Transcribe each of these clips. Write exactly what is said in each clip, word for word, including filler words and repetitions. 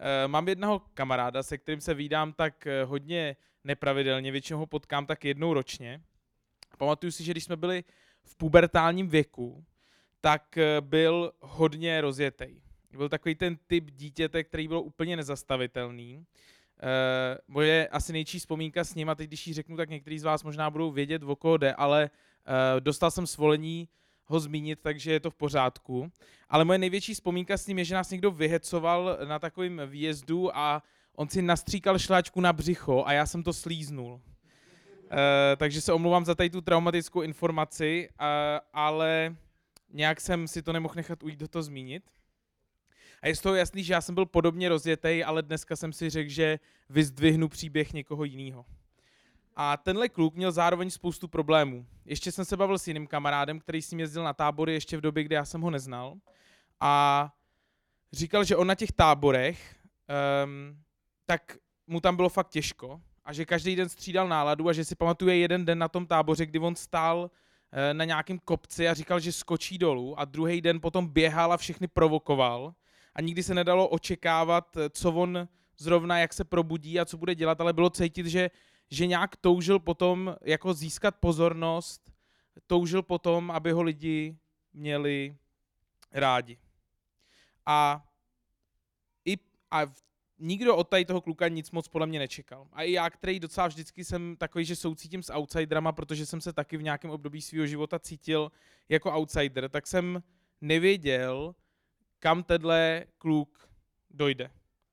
mám jednoho kamaráda, se kterým se vídám tak hodně nepravidelně, většinou ho potkám tak jednou ročně. Pamatuju si, že když jsme byli v pubertálním věku, tak byl hodně rozjetej. Byl takový ten typ dítěte, který byl úplně nezastavitelný. Uh, moje asi nejčí vzpomínka s ním, a teď když ji řeknu, tak některý z vás možná budou vědět, o koho jde, ale uh, dostal jsem svolení ho zmínit, takže je to v pořádku. Ale moje největší vzpomínka s ním je, že nás někdo vyhecoval na takovém výjezdu a on si nastříkal šláčku na břicho a já jsem to slíznul. Uh, takže se omlouvám za tady tu traumatickou informaci, uh, ale nějak jsem si to nemohl nechat ujít do toho zmínit. A je z toho jasný, že já jsem byl podobně rozjetej, ale dneska jsem si řekl, že vyzdvihnu příběh někoho jiného. A tenhle kluk měl zároveň spoustu problémů. Ještě jsem se bavil s jiným kamarádem, který s ním jezdil na tábory ještě v době, kdy já jsem ho neznal. A říkal, že on na těch táborech, um, tak mu tam bylo fakt těžko. A že každý den střídal náladu a že si pamatuje jeden den na tom táboře, kdy on stál na nějakém kopci a říkal, že skočí dolů, a druhý den potom běhal a všechny provokoval. A nikdy se nedalo očekávat, co on zrovna, jak se probudí a co bude dělat, ale bylo cítit, že, že nějak toužil potom jako získat pozornost, toužil potom, aby ho lidi měli rádi. A, i, a nikdo od tady toho kluka nic moc podle mě nečekal. A i já, který docela vždycky jsem takový, že soucítím s outsiderama, protože jsem se taky v nějakém období svého života cítil jako outsider, tak jsem nevěděl, kam tenhle kluk dojde.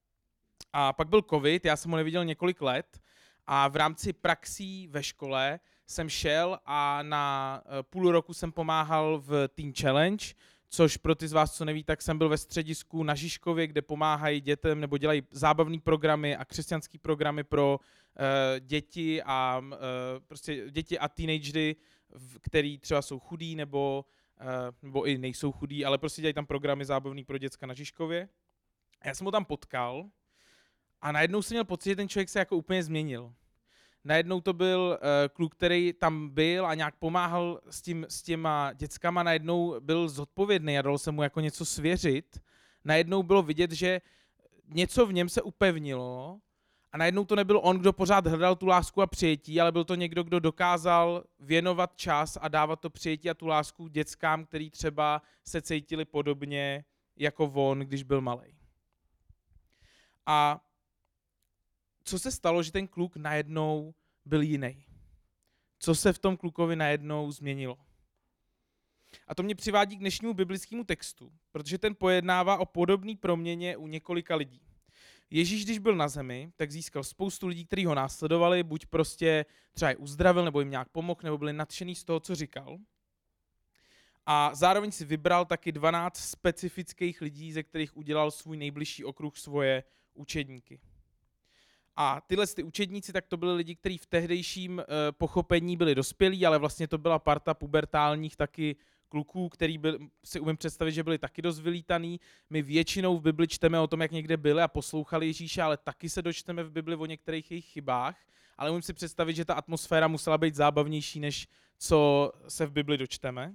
A pak byl covid, já jsem ho neviděl několik let a v rámci praxí ve škole jsem šel a na půl roku jsem pomáhal v Teen Challenge, což pro ty z vás, co neví, tak jsem byl ve středisku na Žižkově, kde pomáhají dětem nebo dělají zábavné programy a křesťanské programy pro uh, děti a uh, prostě děti a teenagery, který třeba jsou chudí nebo Uh, nebo i nejsou chudí, ale prostě dělají tam programy zábavný pro děcka na Žižkově. A já jsem ho tam potkal a najednou jsem měl pocit, že ten člověk se jako úplně změnil. Najednou to byl uh, kluk, který tam byl a nějak pomáhal s, tím, s těma dětskama, najednou byl zodpovědný a dalo se mu jako něco svěřit. Najednou bylo vidět, že něco v něm se upevnilo a najednou to nebyl on, kdo pořád hledal tu lásku a přijetí, ale byl to někdo, kdo dokázal věnovat čas a dávat to přijetí a tu lásku dětskám, který třeba se cítili podobně jako on, když byl malej. A co se stalo, že ten kluk najednou byl jiný? Co se v tom klukovi najednou změnilo? A to mě přivádí k dnešnímu biblickému textu, protože ten pojednává o podobné proměně u několika lidí. Ježíš, když byl na zemi, tak získal spoustu lidí, kteří ho následovali, buď prostě třeba je uzdravil, nebo jim nějak pomohl, nebo byli nadšený z toho, co říkal. A zároveň si vybral taky dvanáct specifických lidí, ze kterých udělal svůj nejbližší okruh, svoje učedníky. A tyhle ty učedníci, tak to byli lidi, kteří v tehdejším uh, pochopení byli dospělí, ale vlastně to byla parta pubertálních taky kluků, který byl, si umím představit, že byli taky dost vylítaný. My většinou v Bibli čteme o tom, jak někde byli a poslouchali Ježíše, ale taky se dočteme v Bibli o některých jejich chybách. Ale umím si představit, že ta atmosféra musela být zábavnější, než co se v Bibli dočteme.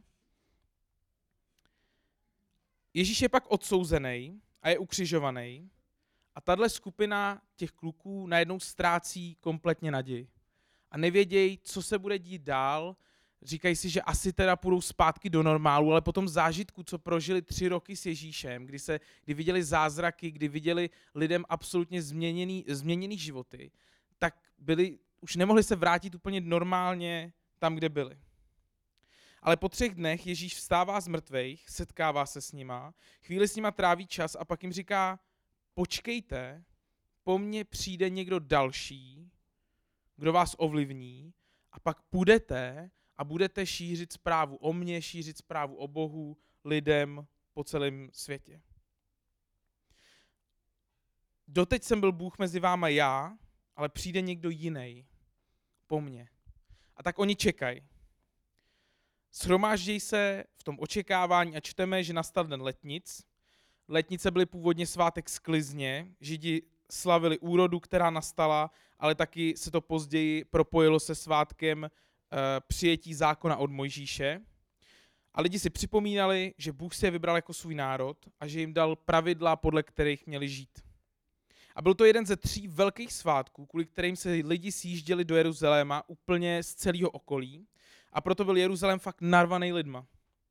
Ježíš je pak odsouzený a je ukřižovaný. A tahle skupina těch kluků najednou ztrácí kompletně naději. A nevědějí, co se bude dít dál. Říkají si, že asi teda půjdou zpátky do normálu, ale po tom zážitku, co prožili tři roky s Ježíšem, kdy, se, kdy viděli zázraky, kdy viděli lidem absolutně změněný, změněný životy, tak byli, už nemohli se vrátit úplně normálně tam, kde byli. Ale po třech dnech Ježíš vstává z mrtvejch, setkává se s nima, chvíli s nima tráví čas a pak jim říká: počkejte, po mně přijde někdo další, kdo vás ovlivní, a pak půjdete a budete šířit zprávu o mně, šířit zprávu o Bohu lidem po celém světě. Doteď jsem byl Bůh mezi váma já, ale přijde někdo jiný po mně. A tak oni čekají. Shromáždějí se v tom očekávání a čteme, že nastal den letnic. Letnice byly původně svátek sklizně, Židi slavili úrodu, která nastala, ale taky se to později propojilo se svátkem e, přijetí zákona od Mojžíše. A lidi si připomínali, že Bůh si je vybral jako svůj národ a že jim dal pravidla, podle kterých měli žít. A byl to jeden ze tří velkých svátků, kvůli kterým se lidi sjížděli do Jeruzaléma úplně z celého okolí. A proto byl Jeruzalém fakt narvaný lidma.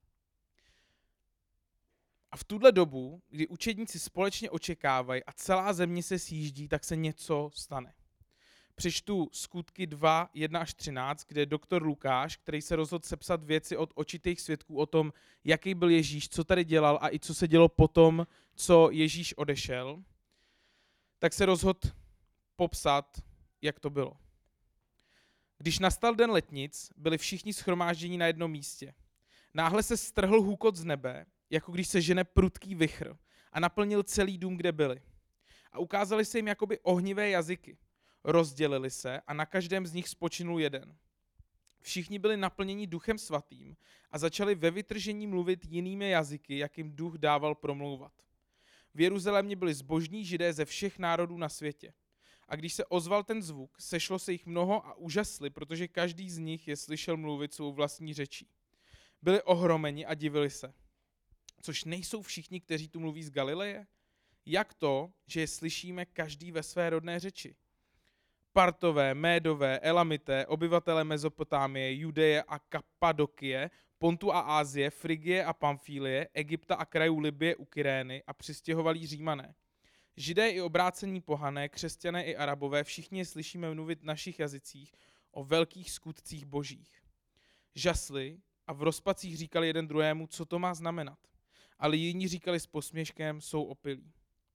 A v tuhle dobu, kdy učedníci společně očekávají a celá země se sjíždí, tak se něco stane. Přečtu Skutky dva, jedna až třináct, kde doktor Lukáš, který se rozhodl sepsat věci od očitých svědků o tom, jaký byl Ježíš, co tady dělal a i co se dělo potom, co Ježíš odešel, tak se rozhodl popsat, jak to bylo. Když nastal den letnic, byli všichni shromážděni na jednom místě. Náhle se strhl hůkot z nebe, jako když se žene prudký vichr, a naplnil celý dům, kde byli. A ukázali se jim jakoby ohnivé jazyky. Rozdělili se a na každém z nich spočinul jeden. Všichni byli naplněni Duchem Svatým a začali ve vytržení mluvit jinými jazyky, jak jim Duch dával promlouvat. V Jeruzalémě byli zbožní Židé ze všech národů na světě. A když se ozval ten zvuk, sešlo se jich mnoho a úžasli, protože každý z nich je slyšel mluvit svou vlastní řečí. Byli ohromeni a divili se. Což nejsou všichni, kteří tu mluví z Galileje? Jak to, že je slyšíme každý ve své rodné řeči? Partové, Médové, Elamité, obyvatelé Mezopotámie, Judeje a Kapadokie, Pontu a Ázie, Frigie a Pamfílie, Egypta a krajů Libye u Kyrény a přistěhovalí Římané. Židé i obrácení pohané, křesťané i Arabové, všichni je slyšíme mluvit v našich jazycích o velkých skutcích božích. Žasli a v rozpacích říkali jeden druhému, co to má znamenat. Ale jiní říkali s posměškem, jsou opilí.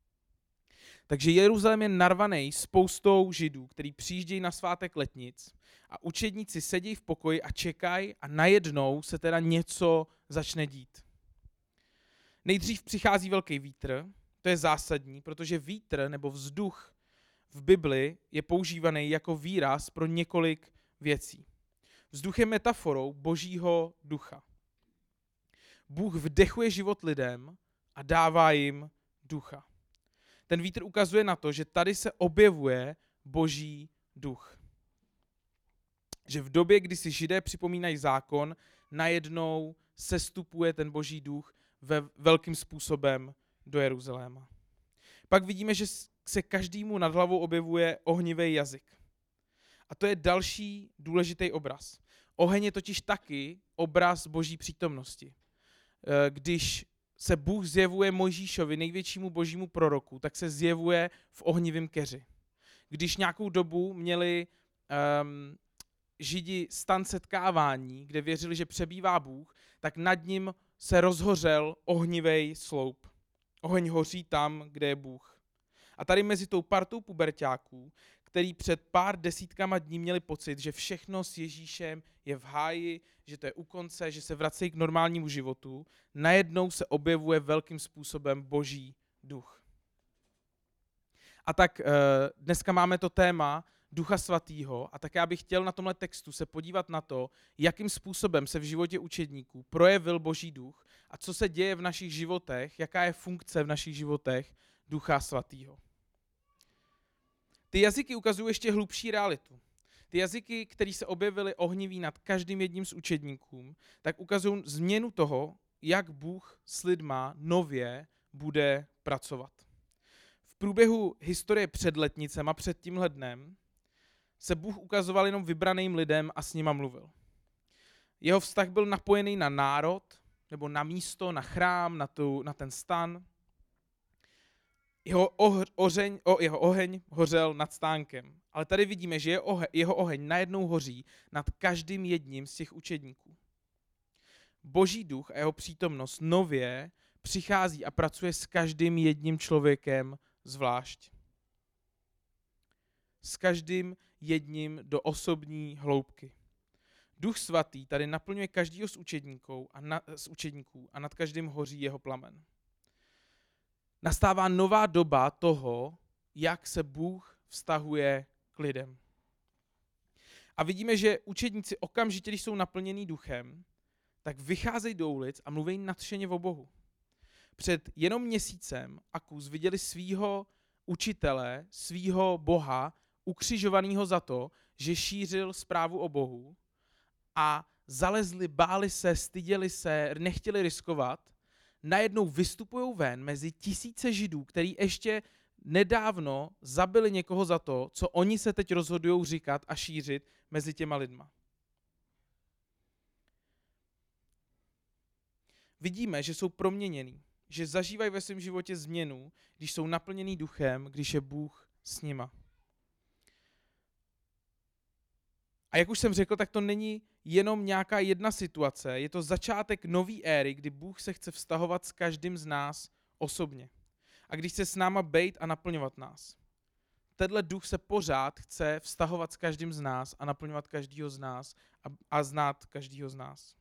Takže Jeruzalém je narvaný spoustou Židů, kteří přijíždějí na svátek letnic a učedníci sedí v pokoji a čekají a najednou se teda něco začne dít. Nejdřív přichází velký vítr, to je zásadní, protože vítr nebo vzduch v Bibli je používaný jako výraz pro několik věcí. Vzduch je metaforou Božího ducha. Bůh vdechuje život lidem a dává jim ducha. Ten vítr ukazuje na to, že tady se objevuje Boží duch. Že v době, kdy si Židé připomínají zákon, najednou sestupuje ten Boží duch ve velkým způsobem do Jeruzaléma. Pak vidíme, že se každému nad hlavou objevuje ohnivý jazyk. A to je další důležitý obraz. Oheň je totiž taky obraz Boží přítomnosti. Když se Bůh zjevuje Mojžíšovi, největšímu božímu proroku, tak se zjevuje v ohnivém keři. Když nějakou dobu měli um, Židi stan setkávání, kde věřili, že přebývá Bůh, tak nad ním se rozhořel ohnivý sloup. Oheň hoří tam, kde je Bůh. A tady mezi tou partou puberťáků, který před pár desítkama dní měli pocit, že všechno s Ježíšem je v háji, že to je u konce, že se vracejí k normálnímu životu, najednou se objevuje velkým způsobem Boží duch. A tak dneska máme to téma Ducha Svatýho a tak já bych chtěl na tomhle textu se podívat na to, jakým způsobem se v životě učedníků projevil Boží duch a co se děje v našich životech, jaká je funkce v našich životech Ducha Svatýho. Ty jazyky ukazují ještě hlubší realitu. Ty jazyky, které se objevily ohniví nad každým jedním z učedníků, tak ukazují změnu toho, jak Bůh s lidma nově bude pracovat. V průběhu historie před letnicema, před tímhle dnem, se Bůh ukazoval jenom vybraným lidem a s nima mluvil. Jeho vztah byl napojený na národ, nebo na místo, na chrám, na, tu, na ten stan. Jeho, oheň, o, jeho oheň hořel nad stánkem. Ale tady vidíme, že jeho oheň, jeho oheň najednou hoří nad každým jedním z těch učedníků. Boží duch a jeho přítomnost nově přichází a pracuje s každým jedním člověkem zvlášť. S každým jedním do osobní hloubky. Duch svatý tady naplňuje každýho z učedníků a, na, z učedníků a nad každým hoří jeho plamen. Nastává nová doba toho, jak se Bůh vztahuje k lidem. A vidíme, že učedníci okamžitě, když jsou naplněný duchem, tak vycházejí do ulic a mluví nadšeně o Bohu. Před jenom měsícem a kus viděli svýho učitele, svýho Boha, ukřižovaného za to, že šířil zprávu o Bohu a zalezli, báli se, styděli se, nechtěli riskovat, najednou vystupují ven mezi tisíce Židů, který ještě nedávno zabili někoho za to, co oni se teď rozhodují říkat a šířit mezi těma lidma. Vidíme, že jsou proměněný, že zažívají ve svém životě změnu, když jsou naplněný duchem, když je Bůh s nima. A jak už jsem řekl, tak to není jenom nějaká jedna situace, je to začátek nové éry, kdy Bůh se chce vztahovat s každým z nás osobně. A když chce s náma bejt a naplňovat nás. Tenhle duch se pořád chce vztahovat s každým z nás a naplňovat každýho z nás a, a znát každýho z nás.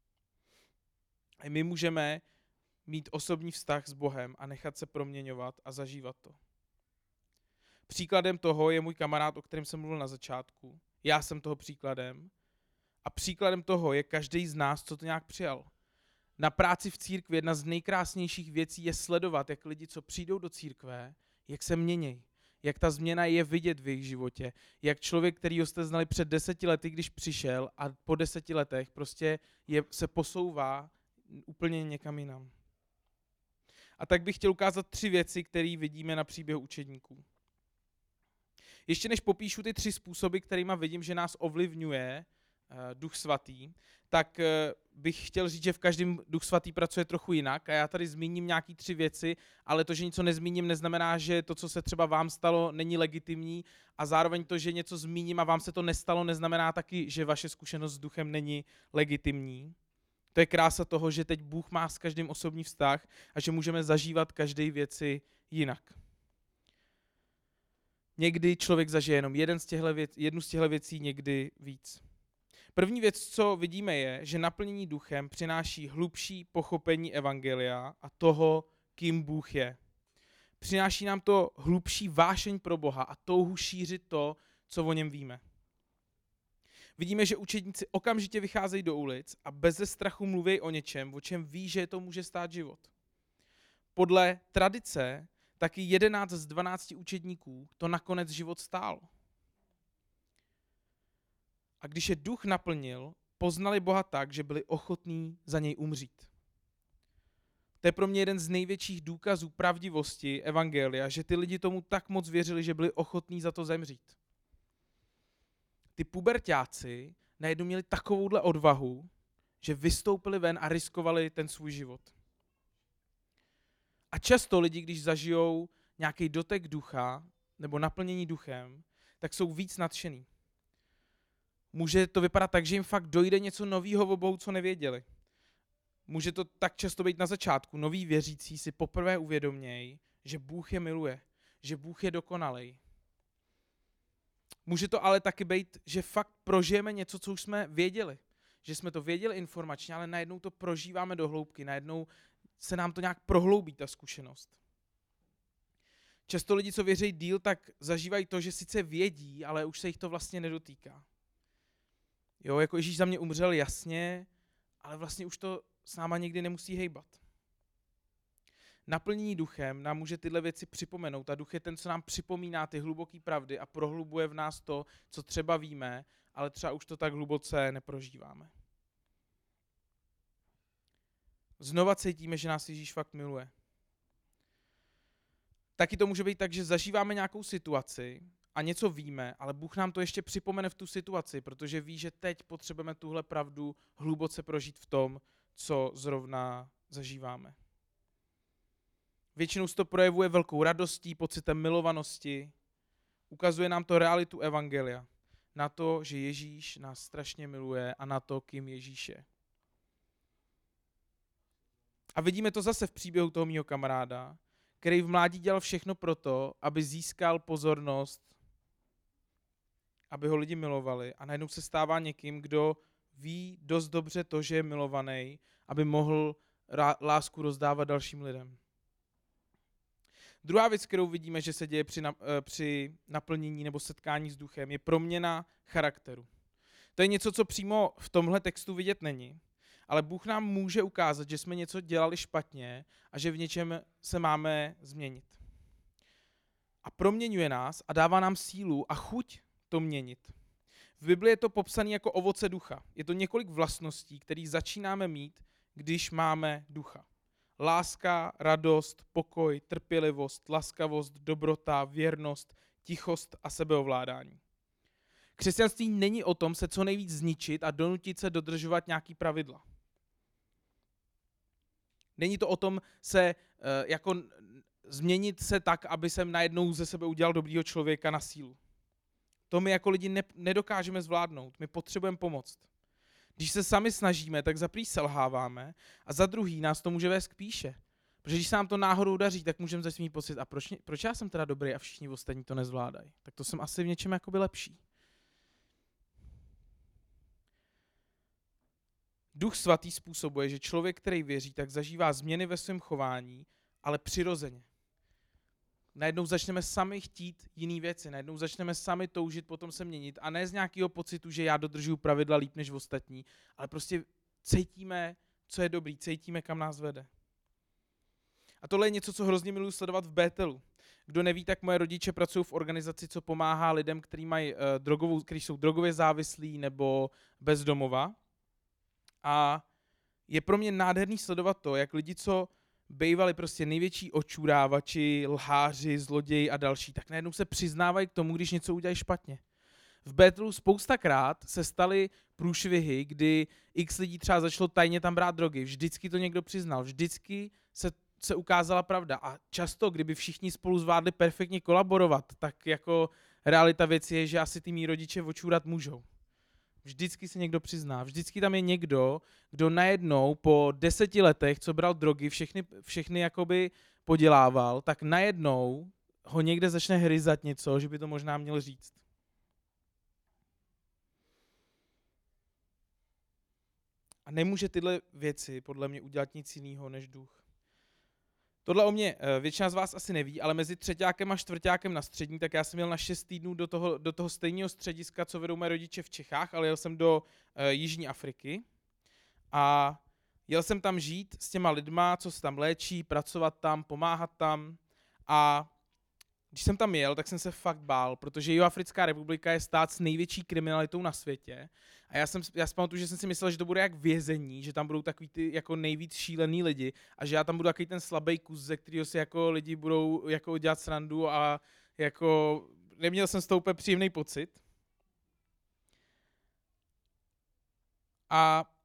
A my můžeme mít osobní vztah s Bohem a nechat se proměňovat a zažívat to. Příkladem toho je můj kamarád, o kterém jsem mluvil na začátku. Já jsem toho příkladem. A příkladem toho je každý z nás, co to nějak přijal. Na práci v církvi jedna z nejkrásnějších věcí je sledovat, jak lidi, co přijdou do církve, jak se mění. Jak ta změna je vidět v jejich životě. Jak člověk, kterýho jste znali před deseti lety, když přišel a po deseti letech prostě je, se posouvá úplně někam jinam. A tak bych chtěl ukázat tři věci, které vidíme na příběhu učedníků. Ještě než popíšu ty tři způsoby, kterýma vidím, že nás ovlivňuje uh, Duch Svatý, tak uh, bych chtěl říct, že v každém Duch Svatý pracuje trochu jinak a já tady zmíním nějaký tři věci, ale to, že něco nezmíním, neznamená, že to, co se třeba vám stalo, není legitimní a zároveň to, že něco zmíním a vám se to nestalo, neznamená taky, že vaše zkušenost s duchem není legitimní. To je krása toho, že teď Bůh má s každým osobní vztah a že můžeme zažívat každé věci jinak. Někdy člověk zažije jenom jeden z těchto věc, jednu z těchto věcí, někdy víc. První věc, co vidíme, je, že naplnění duchem přináší hlubší pochopení evangelia a toho, kým Bůh je. Přináší nám to hlubší vášeň pro Boha a touhu šířit to, co o něm víme. Vidíme, že učedníci okamžitě vycházejí do ulic a beze strachu mluví o něčem, o čem ví, že to může stát život. Podle tradice taky jedenáct z dvanácti učedníků to nakonec život stál. A když je duch naplnil, poznali Boha tak, že byli ochotní za něj umřít. To je pro mě jeden z největších důkazů pravdivosti evangelia, že ty lidi tomu tak moc věřili, že byli ochotní za to zemřít. Ty puberťáci najednou měli takovouhle odvahu, že vystoupili ven a riskovali ten svůj život. A často lidi, když zažijou nějaký dotek ducha nebo naplnění duchem, tak jsou víc nadšený. Může to vypadat tak, že jim fakt dojde něco nového o Bohu, co nevěděli. Může to tak často být na začátku. Noví věřící si poprvé uvědomějí, že Bůh je miluje, že Bůh je dokonalej. Může to ale taky být, že fakt prožijeme něco, co už jsme věděli. Že jsme to věděli informačně, ale najednou to prožíváme do hloubky, najednou se nám to nějak prohloubí, ta zkušenost. Často lidi, co věří díl, tak zažívají to, že sice vědí, ale už se jich to vlastně nedotýká. Jo, jako Ježíš za mě umřel, jasně, ale vlastně už to s náma nikdy nemusí hejbat. Naplnění duchem nám může tyhle věci připomenout a duch je ten, co nám připomíná ty hluboké pravdy a prohlubuje v nás to, co třeba víme, ale třeba už to tak hluboce neprožíváme. Znova cítíme, že nás Ježíš fakt miluje. Taky to může být tak, že zažíváme nějakou situaci a něco víme, ale Bůh nám to ještě připomene v tu situaci, protože ví, že teď potřebujeme tuhle pravdu hluboce prožít v tom, co zrovna zažíváme. Většinou se to projevuje velkou radostí, pocitem milovanosti. Ukazuje nám to realitu evangelia. Na to, že Ježíš nás strašně miluje a na to, kým Ježíš je. A vidíme to zase v příběhu toho mýho kamaráda, který v mládí dělal všechno proto, aby získal pozornost, aby ho lidi milovali a najednou se stává někým, kdo ví dost dobře to, že je milovaný, aby mohl lásku rozdávat dalším lidem. Druhá věc, kterou vidíme, že se děje při, na, při naplnění nebo setkání s duchem, je proměna charakteru. To je něco, co přímo v tomhle textu vidět není, ale Bůh nám může ukázat, že jsme něco dělali špatně a že v něčem se máme změnit. A proměňuje nás a dává nám sílu a chuť to měnit. V Bibli je to popsané jako ovoce ducha. Je to několik vlastností, které začínáme mít, když máme ducha. láska, radost, pokoj, trpělivost, laskavost, dobrota, věrnost, tichost a sebeovládání. Křesťanství není o tom se co nejvíc zničit a donutit se dodržovat nějaký pravidla. Není to o tom se uh, jako změnit se tak, aby jsem najednou ze sebe udělal dobrýho člověka na sílu. To my jako lidi ne, nedokážeme zvládnout. My potřebujeme pomoct. Když se sami snažíme, tak za prvý selháváme a za druhý nás to může vést k pýše. Protože když se nám to náhodou daří, tak můžeme začít mít pocit, a proč, proč já jsem teda dobrý a všichni ostatní to nezvládají? Tak to jsem asi v něčem jakoby lepší. Duch svatý způsobuje, že člověk, který věří, tak zažívá změny ve svém chování, ale přirozeně. Najednou začneme sami chtít jiný věci, najednou začneme sami toužit potom se měnit a ne z nějakého pocitu, že já dodržuju pravidla líp než ostatní, ale prostě cítíme, co je dobrý, cítíme, kam nás vede. A tohle je něco, co hrozně miluji sledovat v Bételu. Kdo neví, tak moje rodiče pracují v organizaci, co pomáhá lidem, kteří mají uh, drogovou, kteří jsou drogově závislí nebo bezdomova. A je pro mě nádherný sledovat to, jak lidi, co bejvali prostě největší očurávači, lháři, zloději a další, tak najednou se přiznávají k tomu, když něco udělají špatně. V Bételu spoustakrát se staly průšvihy, kdy x lidí třeba začalo tajně tam brát drogy. Vždycky to někdo přiznal, vždycky se, se ukázala pravda. A často, kdyby všichni spolu zvládli perfektně kolaborovat, tak jako realita věci je, že asi ty mý rodiče očůrat můžou. Vždycky se někdo přizná, vždycky tam je někdo, kdo najednou po deseti letech, co bral drogy, všechny, všechny jakoby podělával, tak najednou ho někde začne hryzat něco, že by to možná měl říct. A nemůže tyhle věci podle mě udělat nic jiného než duch. Tohle o mě většina z vás asi neví, ale mezi třeťákem a čtvrťákem na střední, tak já jsem jel na šest týdnů do toho, do toho stejného střediska, co vedou mé rodiče v Čechách, ale jel jsem do uh, Jižní Afriky a jel jsem tam žít s těma lidma, co se tam léčí, pracovat tam, pomáhat tam a když jsem tam jel, tak jsem se fakt bál, protože Jihoafrická republika je stát s největší kriminalitou na světě. A já jsem, já si pamatuju, že jsem si myslel, že to bude jak vězení, že tam budou takový ty jako nejvíc šílený lidi a že já tam budu takový ten slabý kus, ze kterého si jako lidi budou jako dělat srandu a jako neměl jsem z toho úplně příjemný pocit. A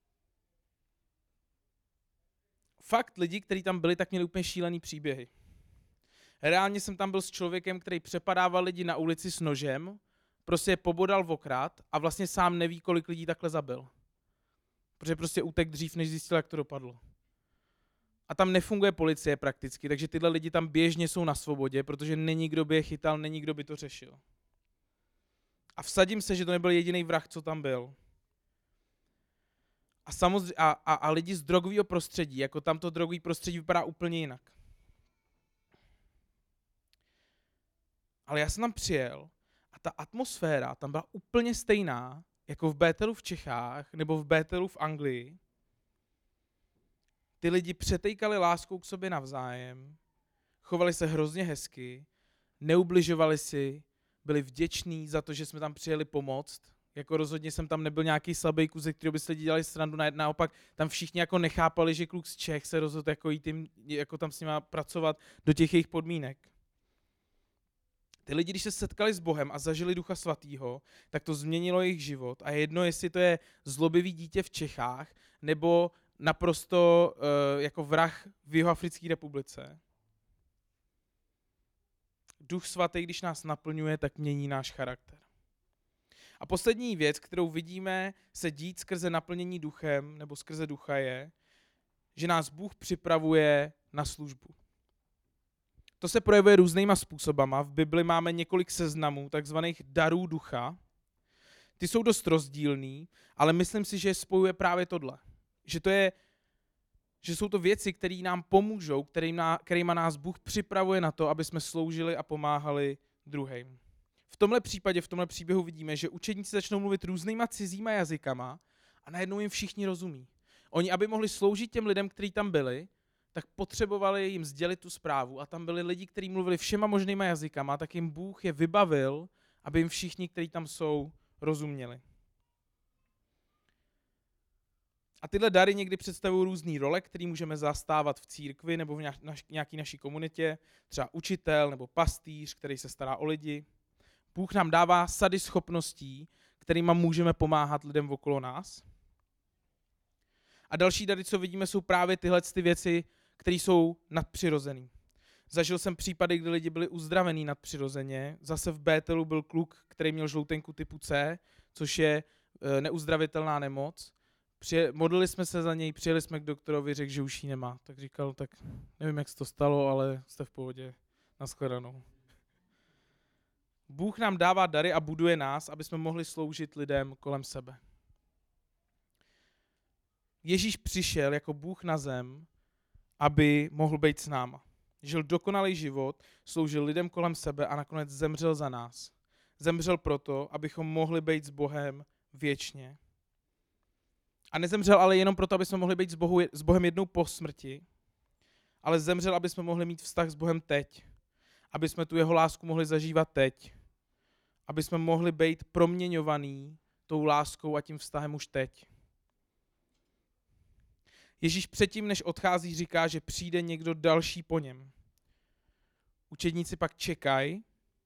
fakt lidi, kteří tam byli, tak měli úplně šílený příběhy. Reálně jsem tam byl s člověkem, který přepadával lidi na ulici s nožem, prostě je pobodal vokrát a vlastně sám neví, kolik lidí takhle zabil. Protože prostě utek dřív, než zjistil, jak to dopadlo. A tam nefunguje policie prakticky, takže tyhle lidi tam běžně jsou na svobodě, protože není kdo by je chytal, není kdo by to řešil. A vsadím se, že to nebyl jediný vrah, co tam byl. A, samozřejmě, a, a, a lidi z drogového prostředí, jako tamto drogové prostředí vypadá úplně jinak. Ale já jsem tam přijel a ta atmosféra tam byla úplně stejná, jako v Bételu v Čechách nebo v Bételu v Anglii. Ty lidi přetejkali láskou k sobě navzájem, chovali se hrozně hezky, neubližovali si, byli vděční za to, že jsme tam přijeli pomoct. Jako rozhodně jsem tam nebyl nějaký slabý kus, ze kterého by se lidi dělali srandu, naopak tam všichni jako nechápali, že kluk z Čech se rozhodl jako jít jim, jako tam s nima pracovat do těch jejich podmínek. Ty lidi, když se setkali s Bohem a zažili Ducha Svatýho, tak to změnilo jejich život. A jedno, jestli to je zlobivý dítě v Čechách, nebo naprosto uh, jako vrah v Jihoafrické republice. Duch Svatý, když nás naplňuje, tak mění náš charakter. A poslední věc, kterou vidíme se dít skrze naplnění duchem, nebo skrze ducha je, že nás Bůh připravuje na službu. To se projevuje různýma způsobama. V Bibli máme několik seznamů takzvaných darů ducha. Ty jsou dost rozdílný, ale myslím si, že je spojuje právě tohle. Že, to je, že jsou to věci, které nám pomůžou, kterýma nás Bůh připravuje na to, aby jsme sloužili a pomáhali druhým. V tomhle případě, v tomhle příběhu vidíme, že učedníci začnou mluvit různýma cizíma jazykama a najednou jim všichni rozumí. Oni, aby mohli sloužit těm lidem, kteří tam byli, tak potřebovali jim sdělit tu zprávu a tam byli lidi, kteří mluvili všema možnýma jazykama, tak jim Bůh je vybavil, aby jim všichni, kteří tam jsou, rozuměli. A tyhle dary někdy představují různý role, které můžeme zastávat v církvi nebo v nějaké naší komunitě, třeba učitel nebo pastýř, který se stará o lidi. Bůh nám dává sady schopností, kterými můžeme pomáhat lidem okolo nás. A další dary, co vidíme, jsou právě tyhle ty věci, které jsou nadpřirozený. Zažil jsem případy, kdy lidi byli uzdravení nadpřirozeně. Zase v Bételu byl kluk, který měl žloutenku typu C, což je neuzdravitelná nemoc. Přije, modlili jsme se za něj, přijeli jsme k doktorovi, řekl, že už ji nemá. Tak říkal, tak nevím, jak se to stalo, ale jste v pohodě, nashledanou. Bůh nám dává dary a buduje nás, aby jsme mohli sloužit lidem kolem sebe. Ježíš přišel jako Bůh na zem, aby mohl být s náma. Žil dokonalý život, sloužil lidem kolem sebe a nakonec zemřel za nás. Zemřel proto, abychom mohli být s Bohem věčně. A nezemřel ale jenom proto, aby jsme mohli být s, Bohu, s Bohem jednou po smrti, ale zemřel, aby jsme mohli mít vztah s Bohem teď. Aby jsme tu jeho lásku mohli zažívat teď. Aby jsme mohli být proměňovaný tou láskou a tím vztahem už teď. Ježíš předtím, než odchází, říká, že přijde někdo další po něm. Učedníci pak čekají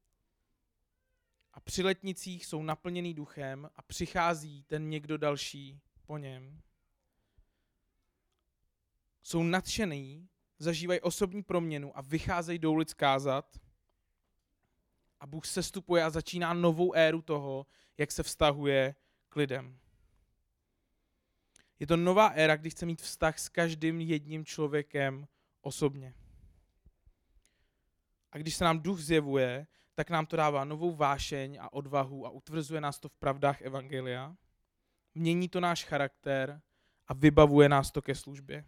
a při letnicích jsou naplněný duchem a přichází ten někdo další po něm. Jsou nadšený, zažívají osobní proměnu a vycházejí do ulic kázat a Bůh sestupuje a začíná novou éru toho, jak se vztahuje k lidem. Je to nová éra, kdy chce mít vztah s každým jedním člověkem osobně. A když se nám duch zjevuje, tak nám to dává novou vášeň a odvahu a utvrzuje nás to v pravdách evangelia. Mění to náš charakter a vybavuje nás to ke službě.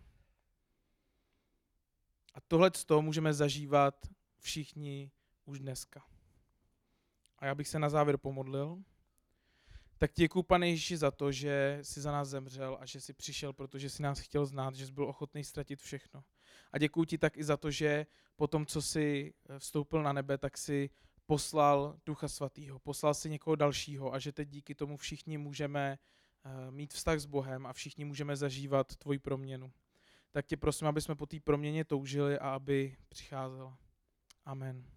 A tohleto můžeme zažívat všichni už dneska. A já bych se na závěr pomodlil. Tak děkuju, Pane Ježíši, za to, že jsi za nás zemřel a že jsi přišel, protože jsi nás chtěl znát, že jsi byl ochotný ztratit všechno. A děkuju ti tak i za to, že po tom, co jsi vstoupil na nebe, tak jsi poslal Ducha Svatého, poslal si někoho dalšího a že teď díky tomu všichni můžeme mít vztah s Bohem a všichni můžeme zažívat tvoji proměnu. Tak tě prosím, aby jsme po té proměně toužili a aby přicházela. Amen.